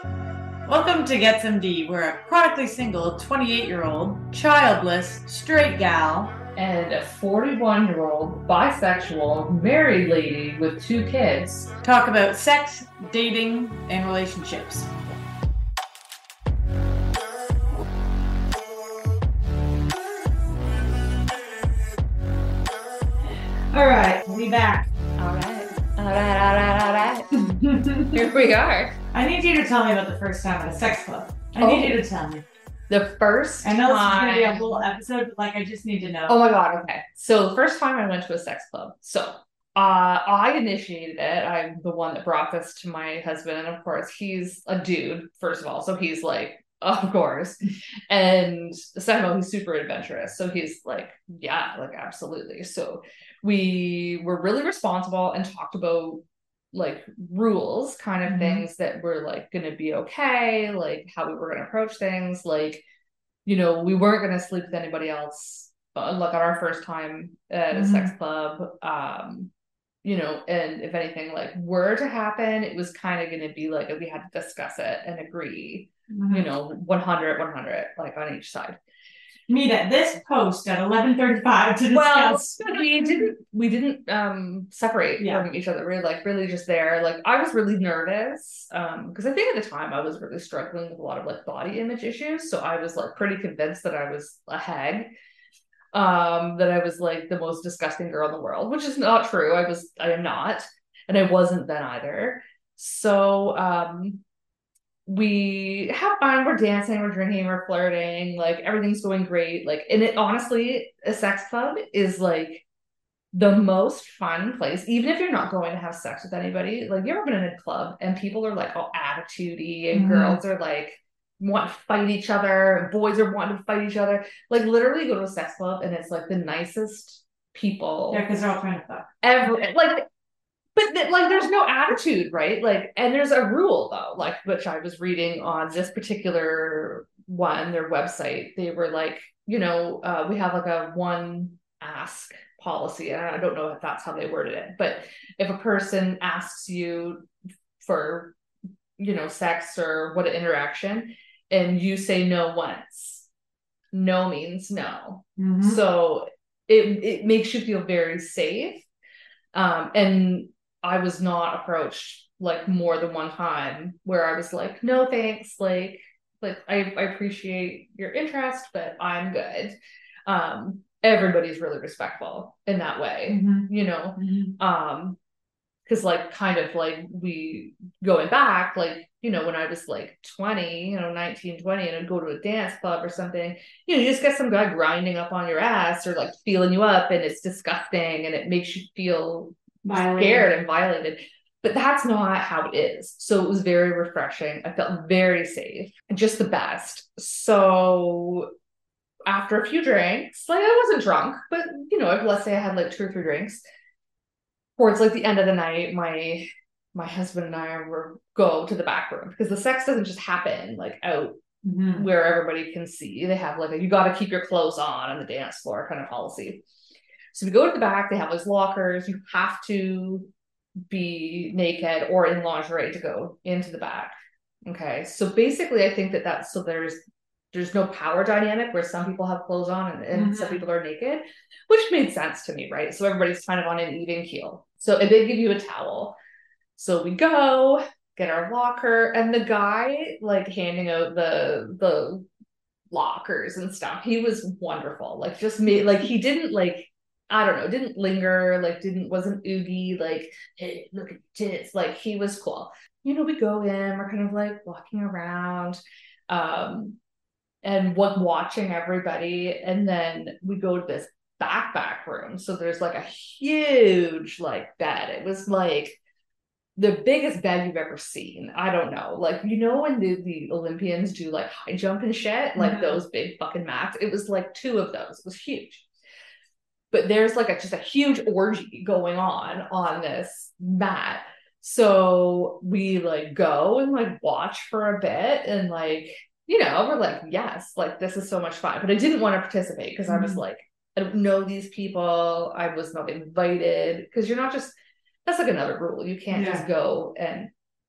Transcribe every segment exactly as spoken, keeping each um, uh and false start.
Welcome to Get Some D. We're a chronically single twenty-eight-year-old, childless, straight gal, and a forty-one-year-old bisexual married lady with two kids. Talk about sex, dating, and relationships. All right, we back. All right. All right, all right, all right. Here we are. I need you to tell me about the first time at a sex club. I oh. need you to tell me. The first I know this is going to be a time... whole episode, but like I just need to know. Oh my God, okay. So the first time I went to a sex club. So uh, I initiated it. I'm the one that brought this to my husband. And of course, he's a dude, first of all. So he's like, of course. And second of all, he's super adventurous. So he's like, yeah, like absolutely. So we were really responsible and talked about like rules, kind of mm-hmm. things that were like going to be okay, like how we were going to approach things. Like, you know, we weren't going to sleep with anybody else. But like on our first time at a mm-hmm. sex club, um, you know, and if anything like were to happen, it was kind of going to be like we had to discuss it and agree, mm-hmm. you know, one hundred, one hundred, like on each side. Meet at this post at eleven thirty-five to discuss. Well, we didn't we didn't um separate yeah. from each other. We were like really just there. Like I was really nervous um because I think at the time I was really struggling with a lot of like body image issues. So I was like pretty convinced that I was a hag, um that I was like the most disgusting girl in the world, which is not true. I was I am not, and I wasn't then either. So um we have fun, we're dancing, we're drinking, we're flirting, like everything's going great. Like, and it honestly, a sex club is like the most fun place, even if you're not going to have sex with anybody. Like, you ever been in a club and people are like all attitude-y and mm-hmm. girls are like want to fight each other and boys are wanting to fight each other. Like, literally go to a sex club and it's like the nicest people. Yeah, because they're all trying to fuck. Ever, like, But th- like, there's no attitude, right? Like, and there's a rule though, like, which I was reading on this particular one, their website. They were like, you know, uh, we have like a one ask policy. And I don't know if that's how they worded it, but if a person asks you for, you know, sex or what an interaction, and you say no once, no means no. Mm-hmm. So it it makes you feel very safe. Um, and I was not approached like more than one time where I was like, no, thanks. Like, like I, I appreciate your interest, but I'm good. Um, everybody's really respectful in that way, mm-hmm. you know? Mm-hmm. Um, cause like kind of like we going back, like, you know, when I was like twenty, you know, nineteen, twenty, and I'd go to a dance club or something, you know, you just get some guy grinding up on your ass or like feeling you up, and it's disgusting and it makes you feel violated. Scared and violated, but that's not how it is. So it was very refreshing. I felt very safe and just the best. So after a few drinks, like I wasn't drunk, but you know, let's say I had like two or three drinks towards like the end of the night, my my husband and I were go to the back room because the sex doesn't just happen like out mm-hmm. where everybody can see. They have like a, you got to keep your clothes on on the dance floor kind of policy. So we go to the back, they have those lockers. You have to be naked or in lingerie to go into the back. Okay. So basically I think that that's, so there's, there's no power dynamic where some people have clothes on and, and mm-hmm. some people are naked, which made sense to me, right? So everybody's kind of on an even keel. So they give you a towel. So we go get our locker, and the guy like handing out the, the lockers and stuff, he was wonderful. Like just made, like he didn't like, I don't know, didn't linger, like didn't, wasn't oogie, like, hey, look at tits. Like he was cool. You know, we go in, we're kind of like walking around, um, and what watching everybody. And then we go to this back back room. So there's like a huge like bed. It was like the biggest bed you've ever seen. I don't know. Like, you know, when the, the Olympians do like high jump and shit, like mm-hmm. those big fucking mats, it was like two of those. It was huge. But there's like a, just a huge orgy going on on this mat. So we like go and like watch for a bit, and like, you know, we're like, yes, like this is so much fun. But I didn't want to participate because mm-hmm. I was like, I don't know these people. I was not invited, because you're not just, that's like another rule. You can't yeah. just go and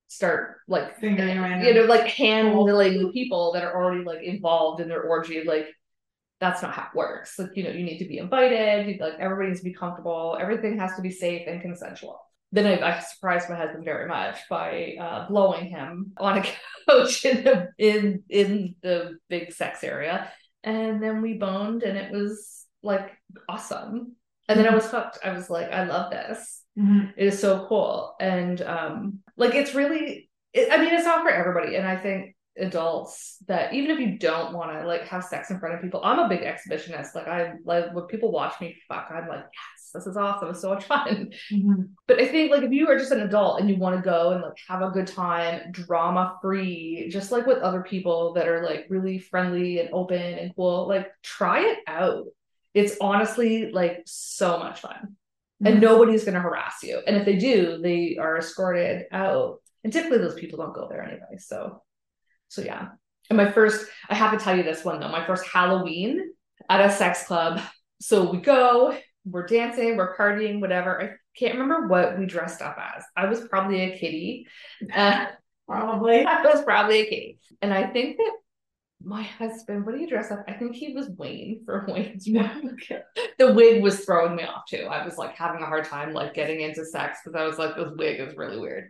start like fingering around, you know, like handling people that are already like involved in their orgy. Like that's not how it works. Like, you know, you need to be invited, like everybody needs to be comfortable, everything has to be safe and consensual. Then I, I surprised my husband very much by uh, blowing him on a couch in the in in the big sex area, and then we boned, and it was like awesome. And then I was hooked. I was like, I love this. Mm-hmm. It is so cool, and um, like it's really. It, I mean, it's not for everybody, and I think adults that even if you don't want to like have sex in front of people, I'm a big exhibitionist. Like I like when people watch me fuck, I'm like, yes, this is awesome, it's so much fun. Mm-hmm. But I think like if you are just an adult and you want to go and like have a good time, drama free, just like with other people that are like really friendly and open and cool, like try it out. It's honestly like so much fun. Mm-hmm. And nobody's going to harass you, and if they do, they are escorted out, and typically those people don't go there anyway. So So yeah. And my first, I have to tell you this one though, my first Halloween at a sex club. So we go, we're dancing, we're partying, whatever. I can't remember what we dressed up as. I was probably a kitty. Uh, probably. I was probably a kitty. And I think that my husband, what did he dress up? I think he was Wayne for Wayne's World. Okay. The wig was throwing me off too. I was like having a hard time like getting into sex because I was like, this wig is really weird.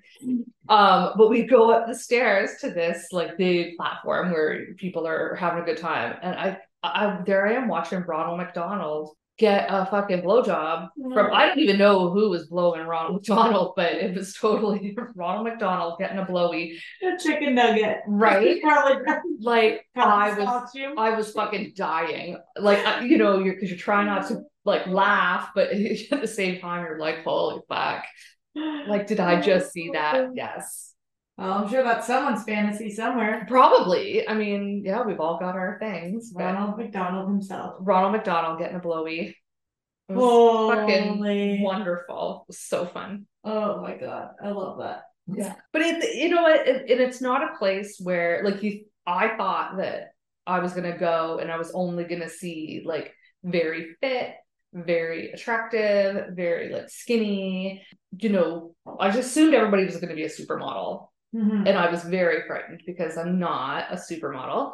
Um, but we go up the stairs to this like big platform where people are having a good time, and I, I there I am watching Ronald McDonald get a fucking blowjob no. from I don't even know who was blowing Ronald McDonald, but it was totally Ronald McDonald getting a blowy. A chicken nugget, right? Probably like I was, I was fucking dying. Like you know, you're because you're trying not to like laugh, but at the same time you're like, holy fuck. Like, did I just see that? Yes. Well, I'm sure that's someone's fantasy somewhere. Probably. I mean, yeah, we've all got our things. Ronald McDonald himself. Ronald McDonald getting a blowy. It was Holy. fucking wonderful. It was so fun. Oh my God. I love that. Yeah. But it, you know what? It, it, it's not a place where, like, you, I thought that I was going to go and I was only going to see, like, very fit, very attractive, very like skinny, you know, I just assumed everybody was going to be a supermodel. Mm-hmm. And I was very frightened because I'm not a supermodel.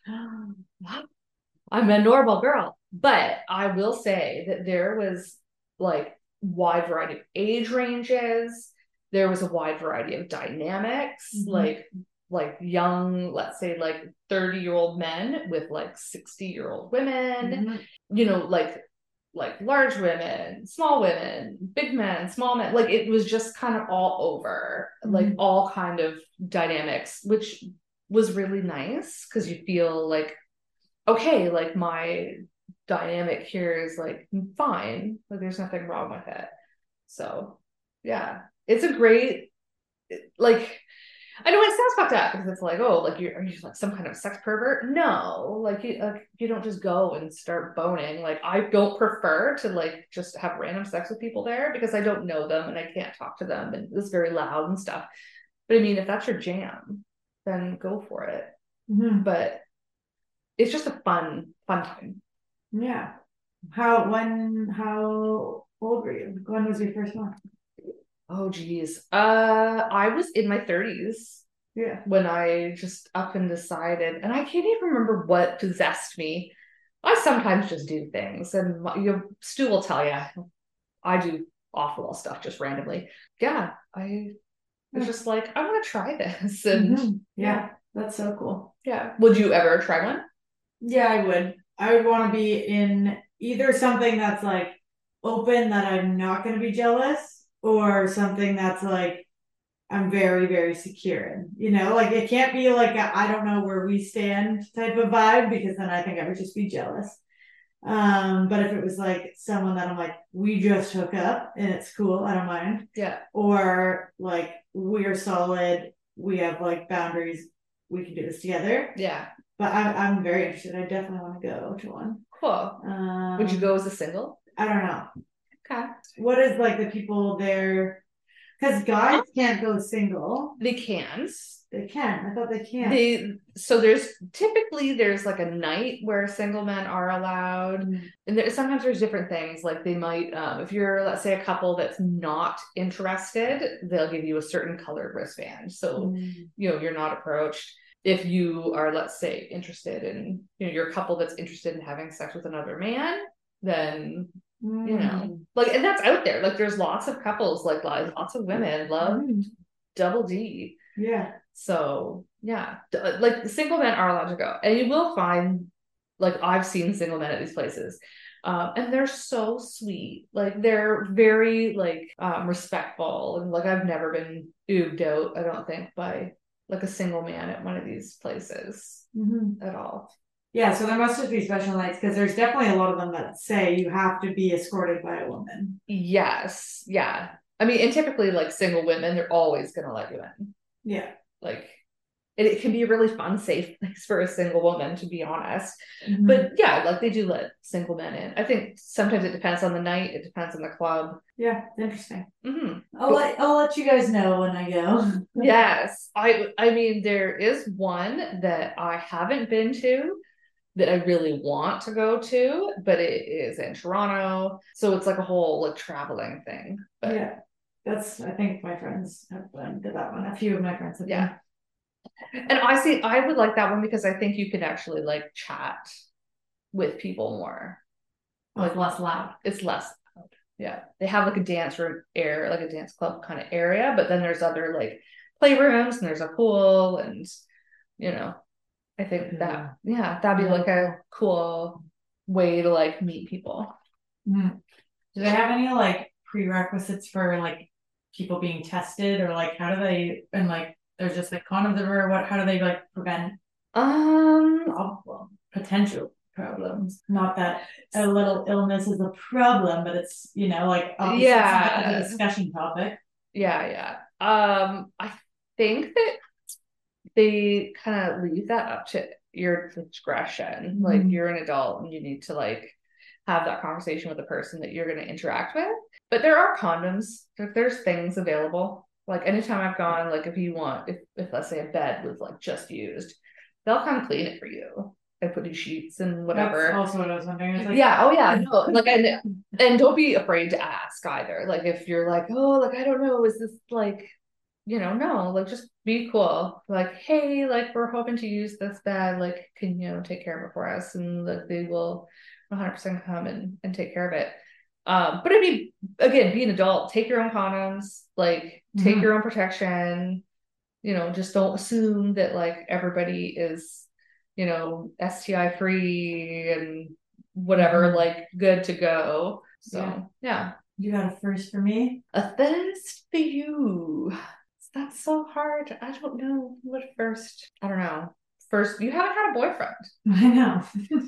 I'm a normal girl. But I will say that there was like wide variety of age ranges. There was a wide variety of dynamics, mm-hmm. like like young, let's say like thirty year old men with like sixty year old women, mm-hmm. you know, like like large women, small women, big men, small men. Like it was just kind of all over, mm-hmm. like all kind of dynamics, which was really nice because you feel like, okay, like my dynamic here is like fine. Like there's nothing wrong with it. So yeah, it's a great, like, I know it sounds fucked up because it's like, oh, like you're, are you just like some kind of sex pervert? No, like you, like you don't just go and start boning. Like I don't prefer to like just have random sex with people there because I don't know them and I can't talk to them and it's very loud and stuff. But I mean, if that's your jam, then go for it. Mm-hmm. But it's just a fun, fun time. Yeah. How when? How old were you? When was your first one? Oh geez. Uh I was in my thirties. Yeah. When I just up and decided, and I can't even remember what possessed me. I sometimes just do things, and my, you know, Stu will tell you, I do awful stuff just randomly. Yeah, I was yeah. just like, I want to try this, and mm-hmm. yeah, that's so cool. Yeah. Would you ever try one? Yeah, I would. I would want to be in either something that's like open that I'm not going to be jealous. Or something that's like I'm very, very secure in, you know, like it can't be like a, I don't know where we stand type of vibe because then I think I would just be jealous. Um, but if it was like someone that I'm like, we just hook up and it's cool, I don't mind. Yeah. Or like we're solid, we have like boundaries, we can do this together. Yeah. But I'm I'm very interested. I definitely want to go to one. Cool. Um, would you go as a single? I don't know. Okay. What is like the people there? Because guys can't go single. They can. they can. I thought they can't. They so there's typically there's like a night where single men are allowed, mm. and there, sometimes there's different things. Like they might, um, if you're let's say a couple that's not interested, they'll give you a certain colored wristband, so mm. you know you're not approached. If you are, let's say, interested in, you know, you're a couple that's interested in having sex with another man, then mm. you know, like, and that's out there. Like there's lots of couples, like lots of women love mm. double D. Yeah. So yeah, like single men are allowed to go, and you will find, like I've seen single men at these places, um, and they're so sweet. Like they're very like um, respectful, and like I've never been ooged out, I don't think, by like a single man at one of these places mm-hmm. at all. Yeah, so there must just be special nights, because there's definitely a lot of them that say you have to be escorted by a woman. Yes, yeah. I mean, and typically like single women, they're always gonna let you in. Yeah. Like it, it can be a really fun, safe place for a single woman, to be honest. Mm-hmm. But yeah, like they do let single men in. I think sometimes it depends on the night. It depends on the club. Yeah, interesting. Mm-hmm. I'll but, let I'll let you guys know when I go. Yes, I I mean there is one that I haven't been to that I really want to go to, but it is in Toronto, so it's like a whole like traveling thing. But yeah, that's I think my friends have been to that one. A few of my friends have yeah. been. And I see, I would like that one because I think you can actually like chat with people more. Like it's less loud. It's less loud. Yeah. They have like a dance room area, like a dance club kind of area, but then there's other like playrooms and there's a pool, and you know, I think yeah. that, yeah, that'd be yeah. like a cool way to like meet people. Mm-hmm. Do they have any like prerequisites for like people being tested, or like how do they, and like there's just like condoms everywhere, what, how do they like prevent um well, potential problems? Not that a little illness is a problem, but it's, you know, like obviously yeah it's a discussion topic. Yeah, yeah. Um, I think that they kind of leave that up to your discretion. Mm-hmm. Like you're an adult and you need to like have that conversation with the person that you're going to interact with. But there are condoms. If there's things available, like anytime I've gone, like if you want, if, if let's say a bed was like just used, they'll come clean it for you and put new sheets and whatever. That's also what I was wondering. Like, yeah. Oh yeah. No. Like, and, and don't be afraid to ask either. Like if you're like, oh, like, I don't know, is this like, you know, no, like just be cool. Like, hey, like we're hoping to use this bed. Like, can you know, take care of it for us? And like they will one hundred percent come and, and take care of it. Um, but I mean, again, be an adult, take your own condoms, like take mm-hmm. your own protection, you know, just don't assume that like everybody is, you know, S T I free and whatever, mm-hmm. like good to go. So yeah. yeah. You got a first for me? A first for you. That's so hard. I don't know what first. I don't know. First, you haven't had a boyfriend. I know.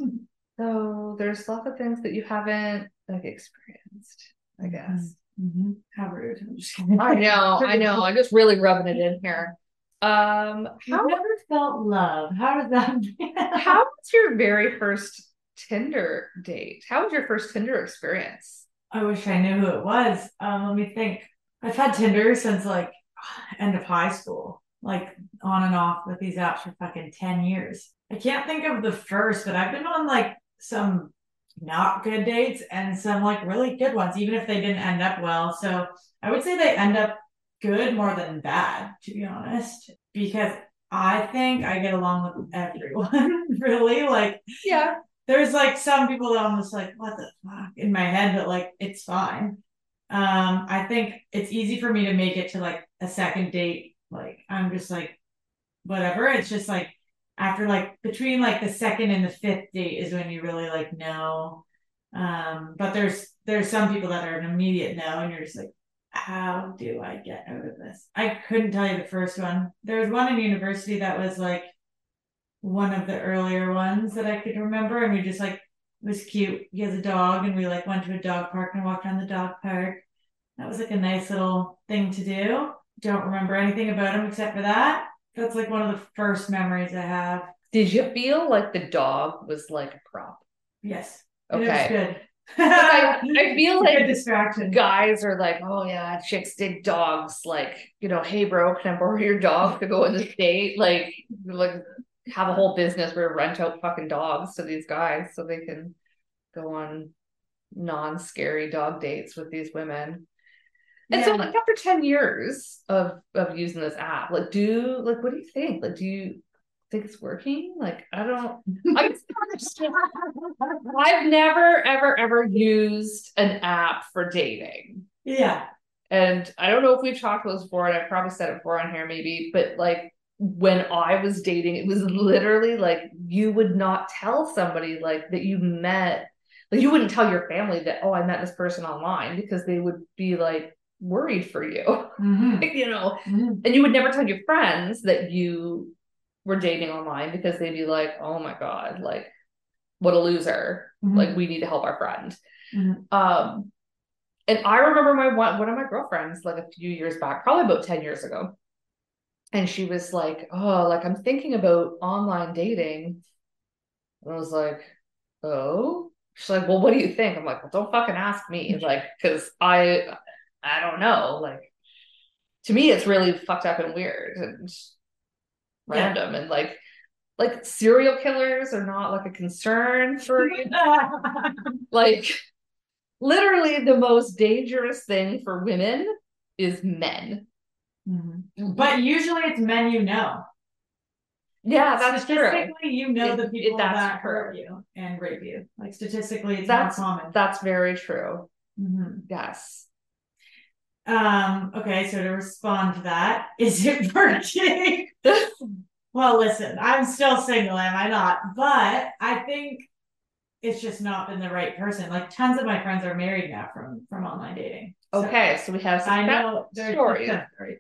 So there's lots of things that you haven't like experienced, I guess. Mm-hmm. How rude. I'm just kidding. I know, I know. I'm just really rubbing it in here. Um, how I've never felt love. How does that How was your very first Tinder date? How was your first Tinder experience? I wish I knew who it was. Um, let me think. I've had Tinder since like end of high school, like on and off with these apps for fucking ten years. I can't think of the first, but I've been on like some not good dates and some like really good ones, even if they didn't end up well. So I would say they end up good more than bad, to be honest, because I think I get along with everyone really. Like, yeah, there's like some people that I'm just like, what the fuck in my head, but like it's fine. Um, I think it's easy for me to make it to like a second date. Like I'm just like, whatever. It's just like after like between like the second and the fifth date is when you really like know. Um, but there's there's some people that are an immediate no, and you're just like, how do I get out of this? I couldn't tell you the first one. There was one in university that was like one of the earlier ones that I could remember, and we just like, it was cute. He has a dog, and we like went to a dog park and walked around the dog park. That was like a nice little thing to do. Don't remember anything about him except for that. That's like one of the first memories I have. Did you feel like the dog was like a prop? Yes. Okay. It was good. Like, I, I feel like good distraction. Guys are like, oh yeah, chicks dig dogs. Like, you know, hey bro, can I borrow your dog to go on this date? Like, like have a whole business where rent out fucking dogs to these guys so they can go on non-scary dog dates with these women. And yeah. So like after ten years of of using this app, like do like what do you think? Like do you think it's working? Like I don't I I've never ever ever used an app for dating. Yeah. And I don't know if we've talked about this before, and I've probably said it before on here maybe, but like when I was dating, it was literally like you would not tell somebody like that you met, like you wouldn't tell your family that, oh, I met this person online, because they would be like worried for you. Mm-hmm. You know, mm-hmm. And you would never tell your friends that you were dating online, because they'd be like, oh my God, like what a loser. Mm-hmm. Like we need to help our friend. Mm-hmm. Um, and I remember my one, one of my girlfriends, like a few years back, probably about ten years ago. And she was like, oh, like I'm thinking about online dating. And I was like, oh, she's like, well, what do you think? I'm like, well, don't fucking ask me. Like, cause I, I don't know. Like, to me, it's really fucked up and weird and random. Yeah. And like, like serial killers are not like a concern for you. Like, literally the most dangerous thing for women is men. Mm-hmm. But usually it's men you know. Yeah, that's statistically, true. you know it, the people it, that hurt you and rape you. Like statistically, it's that's, more common. That's very true. Mm-hmm. Yes. Um. Okay, so to respond to that, is it working? Well, listen, I'm still single, am I not? But I think it's just not been the right person. Like tons of my friends are married now from from online dating. Okay, so, so we have some I know there's stories. Right?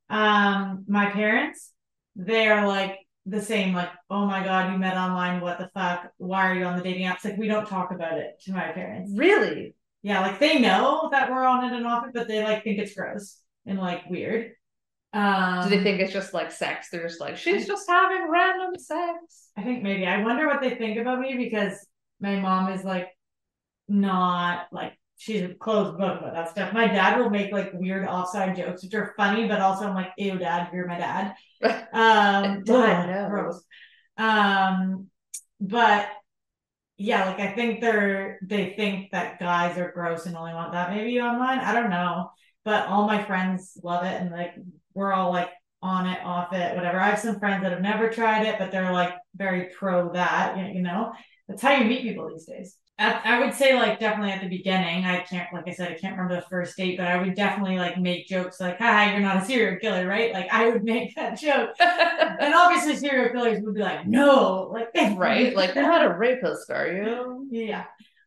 Um, my parents, they're like the same. Like, oh my God, you met online. What the fuck? Why are you on the dating apps? Like, we don't talk about it to my parents. Really? Yeah, like they know that we're on it and off it, but they like think it's gross and like weird. Um, Do they think it's just like sex? They're just like, she's just having random sex. I think maybe. I wonder what they think about me, because my mom is like not like, she's a closed book about that stuff. My dad will make like weird offside jokes, which are funny, but also I'm like, ew, dad, you're my dad. Um, dad gross. Um, but yeah, like I think they're they think that guys are gross and only want that maybe online. I don't know, but all my friends love it, and like we're all like on it, off it, whatever. I have some friends that have never tried it, but they're like very pro that. You know, that's how you meet people these days. I would say like definitely at the beginning, I can't, like I said, I can't remember the first date, but I would definitely like make jokes like, hi, you're not a serial killer, right? Like I would make that joke. And obviously serial killers would be like, no, like, right. Like you're not a rapist, are you? Yeah.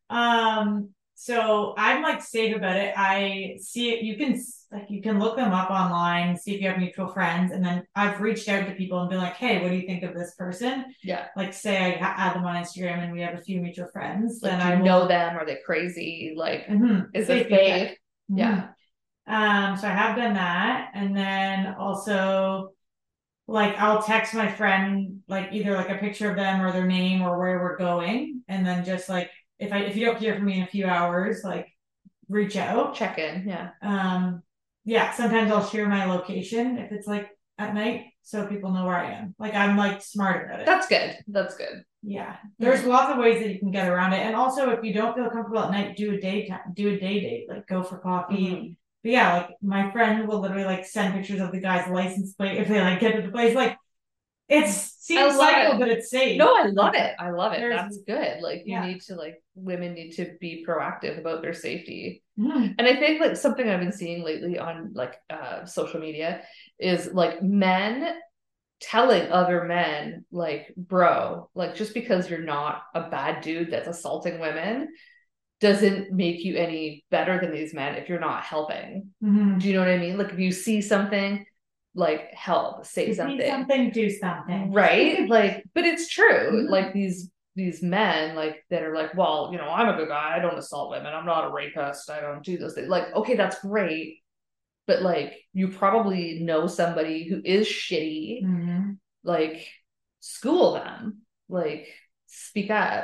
Um, so I'm like safe about it. I see it. You can like, you can look them up online, see if you have mutual friends. And then I've reached out to people and been like, hey, what do you think of this person? Yeah. Like say I add them on Instagram and we have a few mutual friends. Like, then do I you will... know them. Are they crazy? Like, mm-hmm. Is it fake? Mm-hmm. Yeah. Um, so I have done that. And then also like I'll text my friend like either like a picture of them or their name or where we're going. And then just like, if I if you don't hear from me in a few hours, like reach out. Check in, yeah. Um yeah, sometimes I'll share my location if it's like at night so people know where I am. Like I'm like smart about it. That's good. That's good. Yeah. There's mm-hmm. lots of ways that you can get around it. And also if you don't feel comfortable at night, do a day time, do a day date, like go for coffee. Mm-hmm. But yeah, like my friend will literally like send pictures of the guy's license plate if they like get to the place. Like it's seems cycle, but it's safe. No, I love it. I love it. There's, That's good. Like you yeah. need to like women need to be proactive about their safety. Mm. And I think like something I've been seeing lately on like uh social media is like men telling other men like, bro, like just because you're not a bad dude that's assaulting women doesn't make you any better than these men if you're not helping. Mm-hmm. Do you know what I mean? Like if you see something, like help, say if something. something, do something. Right? Like, but it's true. Mm-hmm. Like these these men like that are like, well, you know, I'm a good guy. I don't assault women. I'm not a rapist. I don't do those things. Like, okay, that's great. But like you probably know somebody who is shitty. Mm-hmm. Like school them. Like speak up.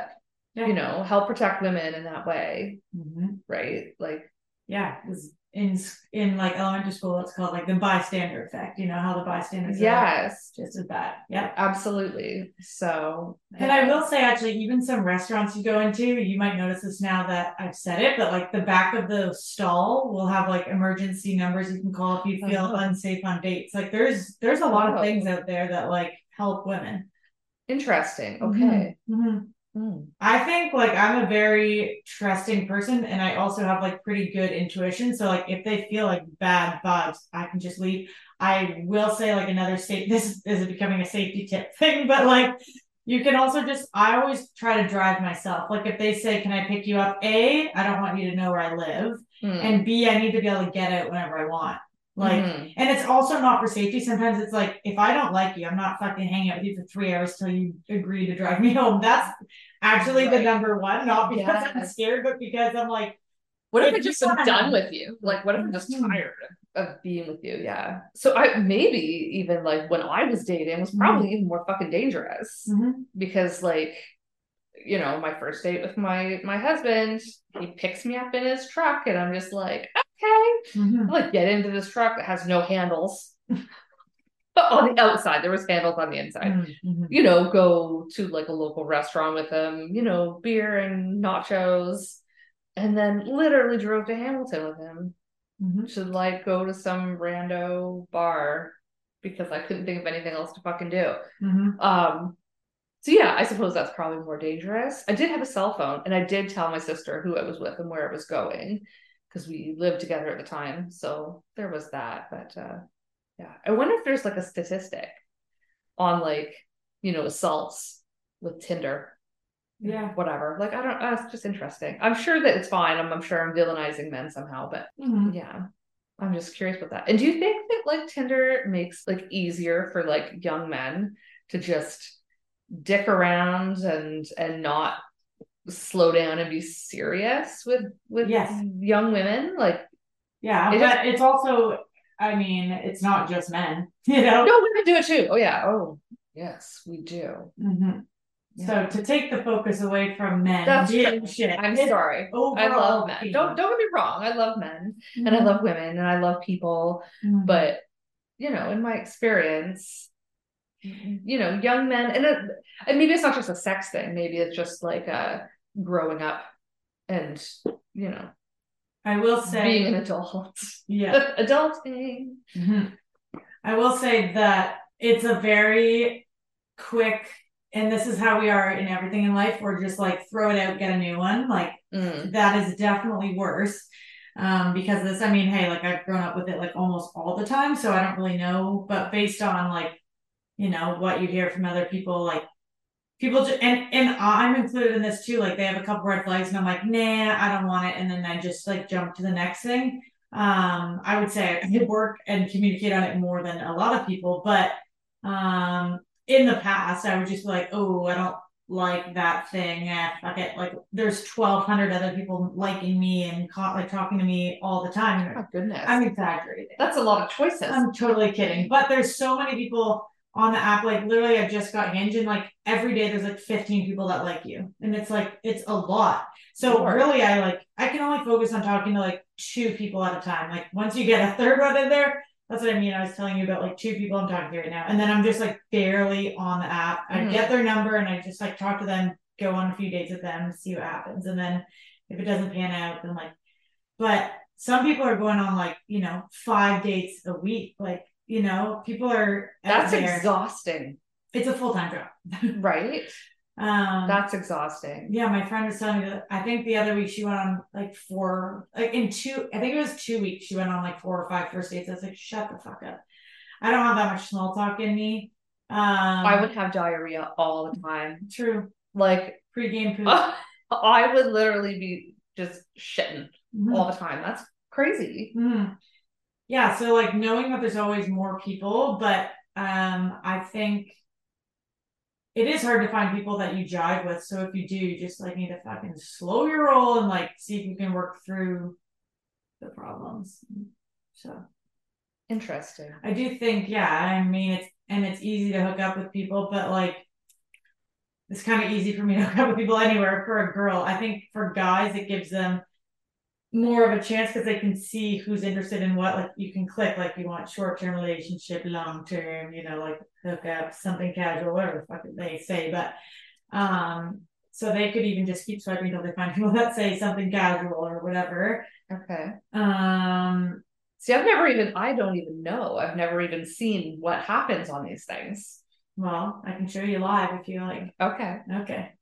Yeah. you know, help protect women in that way, Mhm. right? Like, Yeah, because in in like elementary school, it's called like the bystander effect. You know how the bystanders are yes, just as bad. Yeah. absolutely. So, And I will say, actually, even some restaurants you go into, you might notice this now that I've said it, but like the back of the stall will have like emergency numbers you can call if you feel Oh. unsafe on dates. Like there's there's a lot Oh. of things out there that like help women. Interesting. Okay. Mhm. Mm. I think like I'm a very trusting person and I also have like pretty good intuition. So like if they feel like bad vibes, I can just leave. I will say like another safe this is becoming a safety tip thing, but like you can also just I always try to drive myself. Like if they say, can I pick you up? A, I don't want you to know where I live. Mm. And B, I need to be able to get out whenever I want. Like, Mhm. and it's also not for safety. Sometimes it's like, if I don't like you, I'm not fucking hanging out with you for three hours till you agree to drive me home. That's actually the Right. number one, not because I'm Yes. scared, but because I'm like, What if if I you just am wanna done know- with you? Like, what if I'm just Mhm. tired of, of being with you? Yeah. So I maybe even like when I was dating was probably even more fucking dangerous Mhm. because like, you know, my first date with my my husband, he picks me up in his truck and I'm just like, okay. Mhm. I like get into this truck that has no handles. On the outside, there was handles on the inside. Mhm. You know, go to like a local restaurant with him, you know, beer and nachos, and then literally drove to Hamilton with him Mhm. to like go to some rando bar because I couldn't think of anything else to fucking do. Mhm. Um, so yeah, I suppose that's probably more dangerous. I did have a cell phone and I did tell my sister who I was with and where I was going because we lived together at the time. So there was that. But uh yeah, I wonder if there's like a statistic on like, you know, assaults with Tinder. Yeah. Whatever. Like, I don't, uh, it's just interesting. I'm sure that it's fine. I'm, I'm sure I'm villainizing men somehow, but Mhm. yeah, I'm just curious about that. And do you think that like Tinder makes like easier for like young men to just dick around and and not slow down and be serious with with Yes. young women? Like, Yeah, it but just it's also, I mean, it's not just men, you know? no, women do it too. Oh yeah. Oh yes, we do. Mhm. So to take the focus away from men That's being true. shit. I'm it's sorry. I love overall men. theme. Don't don't get me wrong. I love men and I Mhm. love women and I love people. Mhm. But you know, in my experience, you know, young men and, it, and maybe it's not just a sex thing. Maybe it's just like uh growing up and you know, I will say being an adult. yeah. Adulting. Mhm. I will say that it's a very quick, and this is how we are in everything in life. We're just like throw it out, get a new one. Like Mm. that is definitely worse. Um, because this, I mean, hey, like I've grown up with it like almost all the time, so I don't really know. But based on like, you know, what you hear from other people, like people just, and and I'm included in this too. Like they have a couple red flags, and I'm like, nah, I don't want it, and then I just like jump to the next thing. Um, I would say I work and communicate on it more than a lot of people, but um, in the past, I would just be like, oh, I don't like that thing. Eh, fuck it. Like there's twelve hundred other people liking me and co- like talking to me all the time. Oh goodness. I'm exaggerating. That's a lot of choices. I'm totally kidding, but there's so many people on the app. Like literally, I just got Hinge, and like every day there's like fifteen people that like you, and it's like it's a lot. So Sure. really, I like I can only focus on talking to like two people at a time. Like once you get a third one in there, that's what I mean. I was telling you about like two people I'm talking to right now, and then I'm just like barely on the app. I Mhm. get their number and I just like talk to them, go on a few dates with them, see what happens, and then if it doesn't pan out, then like. But some people are going on like you know five dates a week, like. You know, people are That's there. exhausting. It's a full-time job. Right? Um, That's exhausting. Yeah, my friend was telling me that I think the other week she went on like four, like in two, I think it was two weeks, she went on like four or five first dates. I was like, shut the fuck up. I don't have that much small talk in me. Um, I would have diarrhea all the time. True. Like Pre-game poop. uh, I would literally be just shitting Mhm. all the time. That's crazy. Mhm. Yeah, so like knowing that there's always more people, but um, I think it is hard to find people that you jive with. So if you do, you just like need to fucking slow your roll and like see if you can work through the problems. So Interesting. I do think, yeah, I mean it's and it's easy to hook up with people, but like it's kind of easy for me to hook up with people anywhere. For a girl, I think for guys, it gives them more of a chance because they can see who's interested in what. Like you can click like you want short-term relationship, long-term, you know, like hook up, something casual, whatever the fuck they say. But um, so they could even just keep swiping until they find people that say something casual or whatever. Okay. Um, See, I've never even, I don't even know. I've never even seen what happens on these things. Well, I can show you live if you like. Okay. Okay.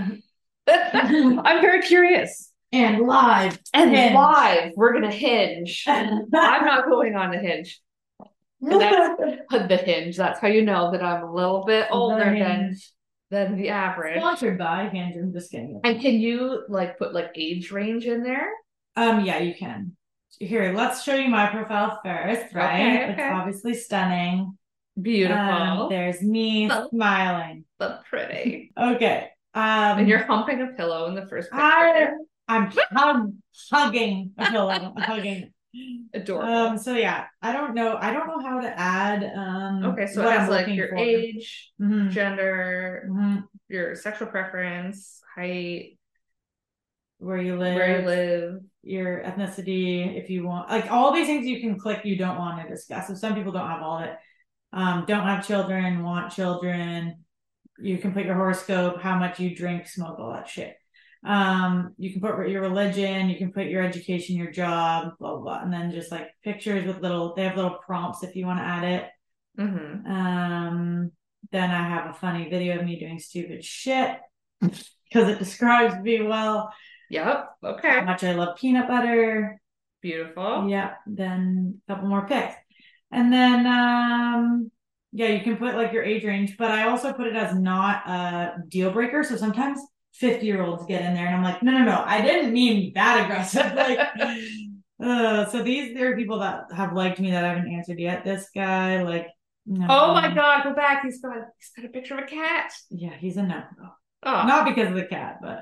I'm very curious. And live. And Hinge. live, we're gonna hinge. I'm not going on the hinge. That's the hinge. That's how you know that I'm a little bit older than than the average. Sponsored by Hinge. I'm just kidding. And can you like put like age range in there? Um, yeah, you can. Here, let's show you my profile first, right? Okay, okay. It's obviously stunning. Beautiful. Um, there's me so, smiling. So pretty. Okay. Um, and you're humping a pillow in the first picture. I, I'm hug, hugging a pillow. I'm hugging. Adorable. Um, so yeah, I don't know. I don't know how to add. Um, okay, so what it's I'm like your for. age, mm-hmm. gender, mm-hmm. your sexual preference, height, where you live, where you live, your ethnicity, if you want, like all these things you can click. You don't want to discuss. So some people don't have all of it. Um, don't have children, want children. You can put your horoscope, how much you drink, smoke, all that shit. Um, you can put your religion, you can put your education, your job, blah, blah, blah. And then just like pictures with little, they have little prompts if you want to add it. Mm-hmm. Um, then I have a funny video of me doing stupid shit because it describes me well. Yep. Okay. How much I love peanut butter. Beautiful. Yep. Then a couple more pics. And then, um, yeah, you can put like your age range, but I also put it as not a deal breaker. So sometimes fifty year olds get in there and I'm like, no, no, no, I didn't mean that aggressive. Like, uh, so these, there are people that have liked me that I haven't answered yet. This guy, like, no. Oh my God, go back. He's got, he's got a picture of a cat. Yeah, he's a no. Oh. Not because of the cat, but.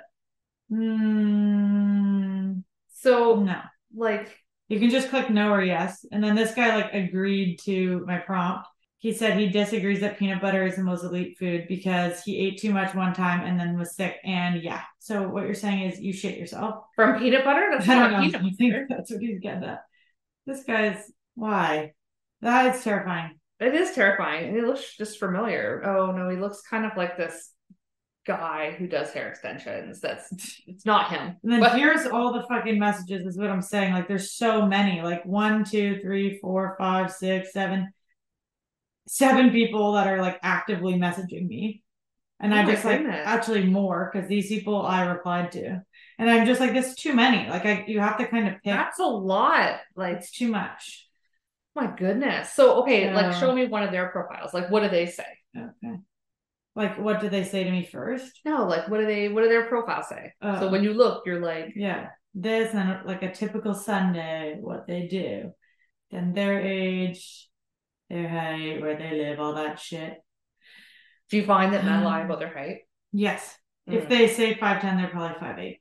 Mm, so, no. Like, you can just click no or yes. And then this guy like agreed to my prompt. He said he disagrees that peanut butter is the most elite food because he ate too much one time and then was sick. And yeah. So what you're saying is you shit yourself. From peanut butter? That's I not don't know. peanut I think that's what he's getting at. This guy's why? That is terrifying. It is terrifying. He looks just familiar. Oh no, he looks kind of like this guy who does hair extensions. That's it's not him. And then but- here's all the fucking messages is what I'm saying. Like there's so many, like one, two, three, four, five, six, seven, seven people that are like actively messaging me. And oh I just like actually more because these people I replied to. And I'm just like, this is too many. Like I you have to kind of pick. That's a lot. Like it's too much. My goodness. So okay, so, like show me one of their profiles. Like what do they say? Okay. Like, what do they say to me first? No, like, what do they, what do their profiles say? Uh, so when you look, you're like... Yeah, this and like a typical Sunday, what they do. Then their age, their height, where they live, all that shit. Do you find that men um, lie about their height? Yes. Mm. If they say five ten, they're probably five eight.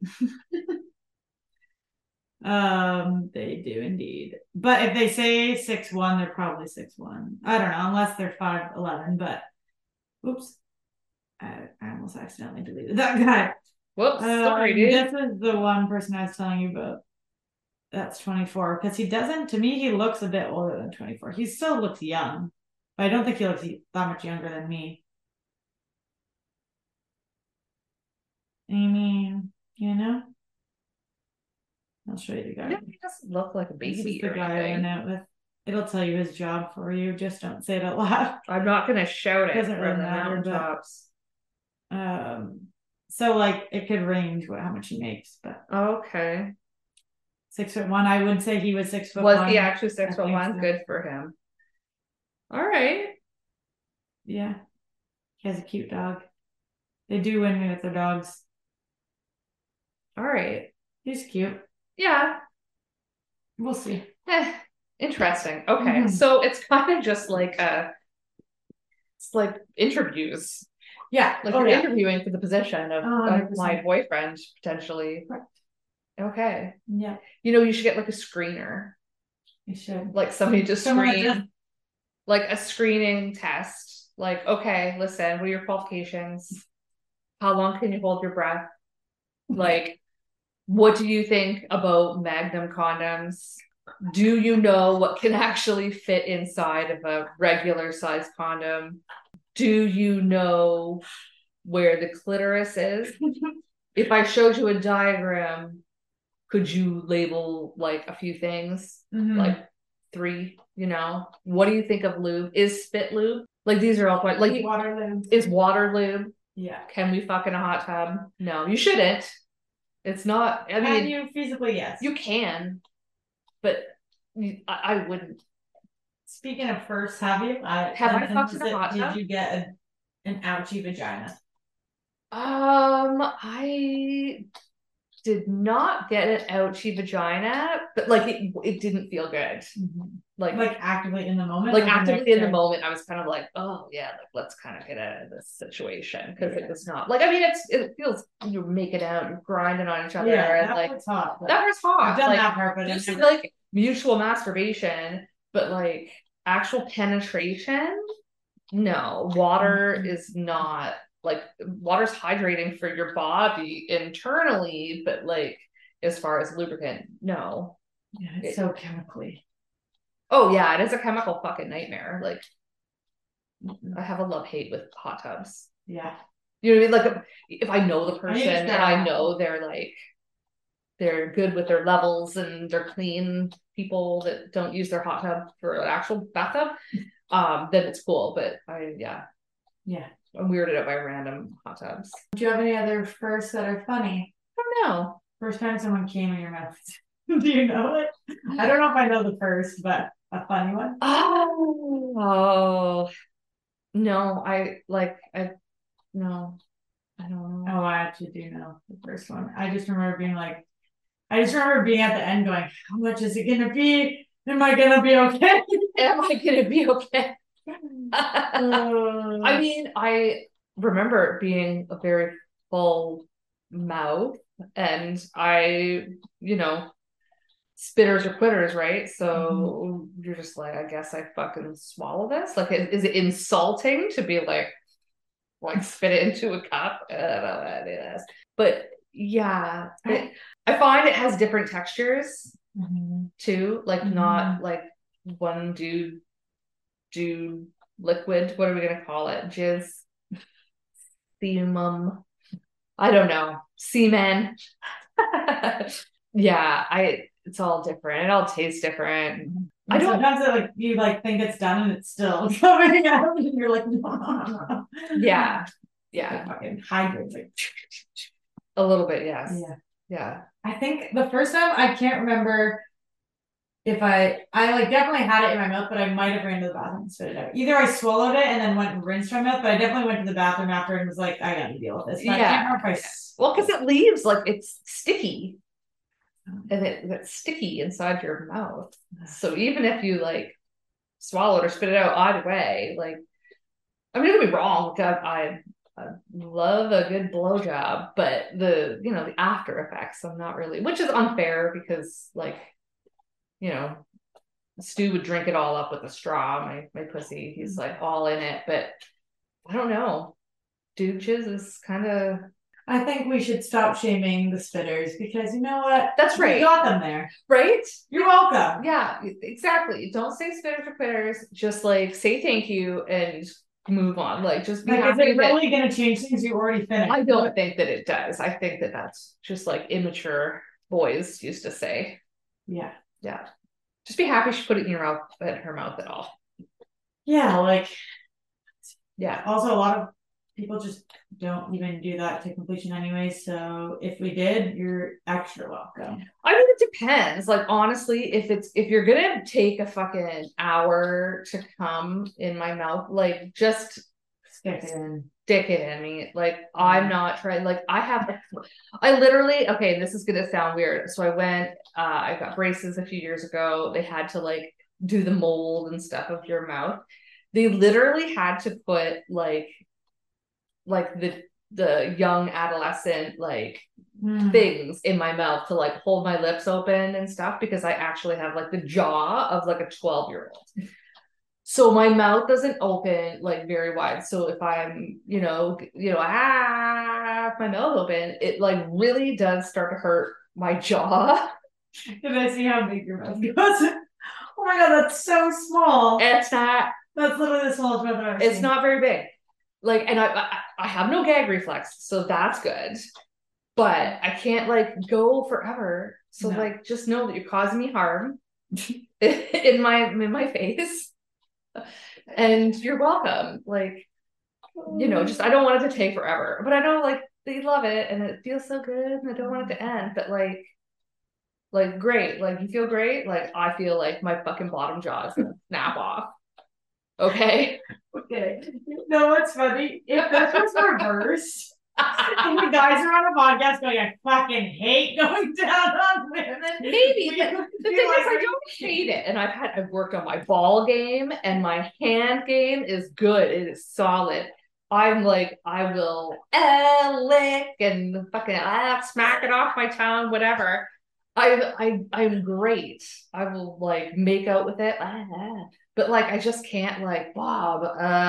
um, they do indeed. But if they say six one, they're probably six one. I don't know, unless they're five eleven, but... Oops. I, I almost accidentally deleted that guy. Whoops, sorry, um, dude. This is the one person I was telling you about. That's twenty-four. Because he doesn't, to me, he looks a bit older than twenty-four. He still looks young. But I don't think he looks that much younger than me. I mean, you know? I'll show you the guy. No, he doesn't look like a baby. This is the guy I went out with. It'll tell you his job for you. Just don't say it out loud. I'm not going to shout it. Doesn't really matter. Tops. Um, so like it could range what how much he makes, but okay. Six foot one. I would say he was six foot was one. he actually six I foot one? So. Good for him. All right. Yeah. He has a cute dog. They do win me with their dogs. All right. He's cute. Yeah. We'll see. Eh, interesting. Okay. Mm-hmm. So it's kind of just like a it's like interviews. Yeah, like oh, you're yeah. interviewing for the position of, of my boyfriend potentially. Right. Okay. Yeah. You know, you should get like a screener. You should. Like somebody to screen, just... like a screening test. Like, okay, listen, what are your qualifications? How long can you hold your breath? Like, what do you think about Magnum condoms? Do you know what can actually fit inside of a regular size condom? Do you know where the clitoris is? If I showed you a diagram, could you label like a few things? Mhm. Like three, you know? What do you think of lube? Is spit lube? Like these are all quite like Water lube. is water lube? Yeah. Can we fuck in a hot tub? No, you shouldn't. It's not. I mean, Can you feasibly? Yes. you can, but you, I, I wouldn't. Speaking of first, have you? I, Have I and fucked was in a it- hot tub? Did you get a, an ouchie vagina? Um, I did not get an ouchie vagina, but like it, it didn't feel good. Like, Like actively in the moment? like or the actively next in the day? moment, I was kind of like, oh yeah, like let's kind of get out of this situation because it was not like I mean it's it feels you're making out, you're grinding on each other, Yeah, and that like part's hot. but that was hot. I've done like, that part, but just it's like mutual masturbation, but like actual penetration, no. Water Mhm. is not like water's hydrating for your body internally, but like as far as lubricant, no. yeah, it's It- so chemically. Oh yeah, it is a chemical fucking nightmare. Like I have a love hate with hot tubs. Yeah. You know what I mean? Like if I know the I person need to and start I off. know they're like they're good with their levels and they're clean people that don't use their hot tub for an actual bathtub, um, then it's cool. But I yeah, Yeah. I'm weirded out by random hot tubs. Do you have any other firsts that are funny? I don't know. First time someone came in your mouth. Do you know it? I don't know if I know the first, but a funny one. Oh, oh no, I like I no, I don't know. Oh, I actually do know the first one. I just remember being like, I just remember being at the end going, how much is it gonna be? Am I gonna be okay? Am I gonna be okay? Uh, I mean, I remember it being a very full mouth, and I, you know, spitters or quitters, right? So you're just like, I guess I fucking swallow this. Like, is, is it insulting to be like, like spit it into a cup? I don't know what it is, but yeah, it, I find it has different textures mhm. too. Like, not like one dude, dude liquid. What are we gonna call it? Jizz, semen. I don't know. Semen. Yeah, I. It's all different. It all tastes different. I And don't. sometimes it, like you like think it's done and it's still coming out, and you're like, no, no, no. Yeah, Like yeah, fucking hydrates, like a little bit. Yes. yeah. Yeah. I think the first time I can't remember if I I like definitely had it in my mouth, but I might have ran to the bathroom and spit it out. Either I swallowed it and then went and rinsed my mouth, but I definitely went to the bathroom after and was like, I gotta deal with this. But I Yeah. can't remember if I Well, because it leaves like it's sticky, and it, it's sticky inside your mouth. So even if you like swallow it or spit it out, either way, like I mean, don't be wrong. I, I, I love a good blowjob, but the you know the after effects, I'm not really, which is unfair because like you know Stu would drink it all up with a straw. My my pussy, he's like all in it, but I don't know. Douches is kind of. I think we should stop shaming the spitters because you know what? That's right. We got them there. Right? You're welcome. Yeah, exactly. Don't say spitters or quitters. Just like say thank you and move on. Like just be Like, is happy it that- really going to change things? You already finished. I don't think that it does. I think that that's just like immature boys used to say. Yeah. Yeah. Just be happy she put it in your mouth, in her mouth at all. Yeah, like Yeah. also a lot of people just don't even do that to completion anyway. So if we did, you're extra welcome. I mean, it depends. Like honestly, if it's if you're gonna take a fucking hour to come in my mouth, like just Stick it in. stick it in me. Like I'm not trying. Like I have, I literally. Okay, this is gonna sound weird. So I went. Uh, I got braces a few years ago. They had to like do the mold and stuff of your mouth. They literally had to put like, like the the young adolescent like Mm. things in my mouth to like hold my lips open and stuff because I actually have like the jaw of like a twelve year old. So my mouth doesn't open like very wide. So if I'm, you know, you know, ah, my mouth open, it like really does start to hurt my jaw. Did I see how big your mouth goes? Oh my god, that's so small. It's not. That's literally the smallest mouth I've ever It's seen. not very big. Like, and I, I, I have no gag reflex, so that's good. But I can't like go forever. So No. like, just know that you're causing me harm in my in my face, and you're welcome. Like, you know, just I don't want it to take forever, but I know like they love it and it feels so good, and I don't want it to end. But like, like great, like you feel great. Like I feel like my fucking bottom jaw is gonna snap off. Okay. Okay. You know what's funny? If this was reversed, and the guys are on a podcast going, I fucking hate going down on women. Maybe, We but would the be thing like, is, I don't hate it, and I've had I've worked on my ball game, and my hand game is good. It is solid. I'm like I will uh, lick and fucking uh, smack it off my tongue, whatever. I I I'm great. I will like make out with it, ah, but like I just can't like bob uh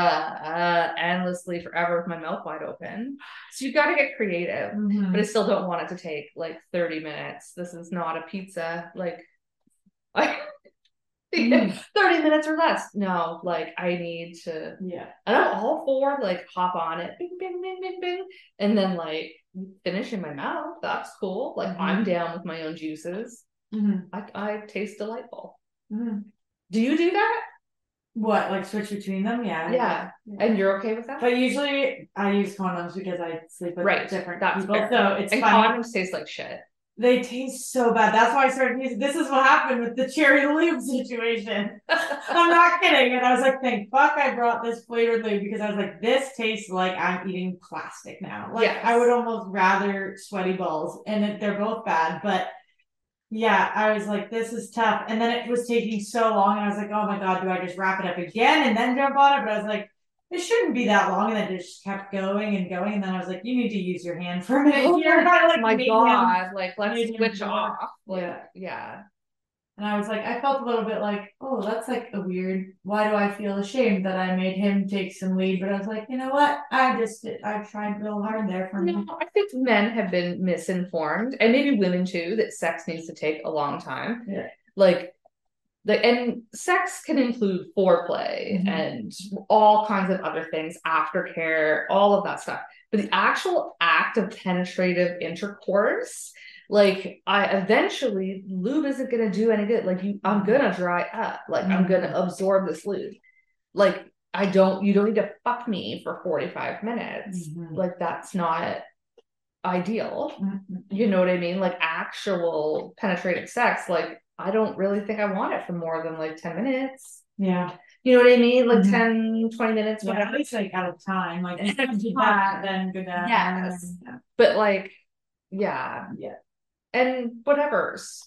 uh endlessly forever with my mouth wide open. So you got to get creative, Mhm. but I still don't want it to take like thirty minutes. This is not a pizza. Like I Mhm. thirty minutes or less. No, like I need to. Yeah. And I'm all for like hop on it, bing, bing, bing, bing, bing, and then like finish in my mouth. That's cool. Like Mhm. I'm down with my own juices. Mhm. I I taste delightful. Mhm. Do you do that? What, like switch between them? Yeah. Yeah. Yeah. And you're okay with that? But usually I use condoms because I sleep with Right. different That's people. fair. So it's And funny. condoms taste like shit. They taste so bad. That's why I started using. This is what happened with the cherry lube situation. I'm not kidding. And I was like, thank fuck I brought this flavored lube because I was like, this tastes like I'm eating plastic now. Like Yes. I would almost rather sweaty balls, and it, they're both bad. But yeah, I was like, this is tough. And then it was taking so long, and I was like, oh my god, do I just wrap it up again and then jump on it? But I was like, it shouldn't be that long, and then it just kept going and going. And then I was like, you need to use your hand for a minute Oh here. And I like my made him- god, like let's made him switch do it. off. Like, Yeah. yeah. And I was like, I felt a little bit like, oh, that's like a weird. Why do I feel ashamed that I made him take some lead? But I was like, you know what? I just I tried real hard there for me. No, I think men have been misinformed, and maybe women too, that sex needs to take a long time. Yeah. Like the and sex can include foreplay Mhm. and all kinds of other things, aftercare, all of that stuff. But the actual act of penetrative intercourse, like I eventually lube isn't gonna do any good. Like you, I'm gonna dry up. Like I'm gonna absorb this lube. Like I don't, you don't need to fuck me for forty-five minutes. Mhm. Like that's not ideal. Mhm. You know what I mean? Like actual penetrative sex, like I don't really think I want it for more than like ten minutes. Yeah. You know what I mean? Like Mhm. ten, twenty minutes, Yeah, whatever. at least like out of time. Like Out of do time. that, then go down. Yes. Yeah. But like, yeah. Yeah. And whatever's.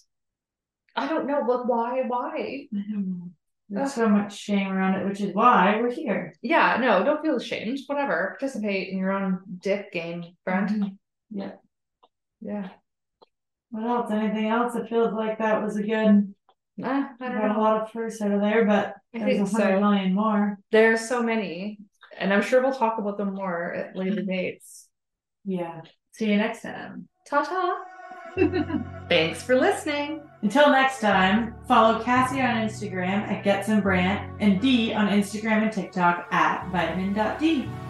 I don't know, but why, why? There's so much shame around it, which is why we're here. Yeah, no, don't feel ashamed. Whatever. Participate in your own dick game, friend. Mhm. Yeah. Yeah. What else? Anything else? It feels like that was a good. Nah, I I don't got a know. lot of firsts out of there, but I there's think a hundred so. million more. There's so many. And I'm sure we'll talk about them more at later dates. Yeah. See you next time. Ta-ta. Thanks for listening. Until next time, follow Cassie on Instagram at GetSomeBrand and Dee on Instagram and TikTok at vitamin dot D.